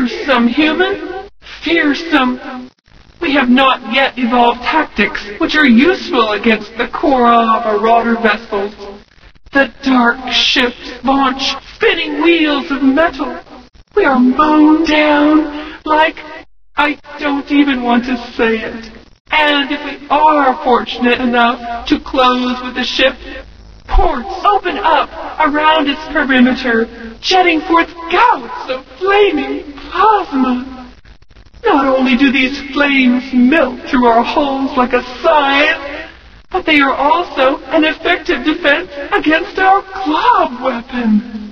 Fearsome human! Fearsome! We have not yet evolved tactics which are useful against the Coral of Marauder vessels. The dark ships launch spinning wheels of metal. We are mown down like... I don't even want to say it. And if we are fortunate enough to close with the ship, ports open up around its perimeter, jetting forth gouts of flaming plasma. Not only do these flames melt through our hulls like a scythe, but they are also an effective defense against our club weapon.